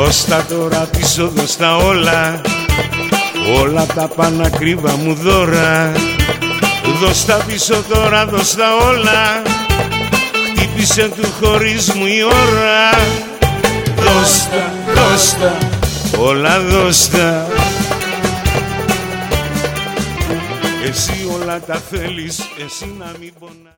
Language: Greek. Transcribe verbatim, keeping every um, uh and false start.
Δώστα τώρα πίσω, δώστα όλα, όλα τα πανακρίβα μου δώρα. Δώστα πίσω τώρα, δώστα όλα, χτύπησε του χωρισμού η ώρα. Δώστα, δώστα, όλα δώστα. Εσύ όλα τα θέλεις, εσύ να μην πονάς.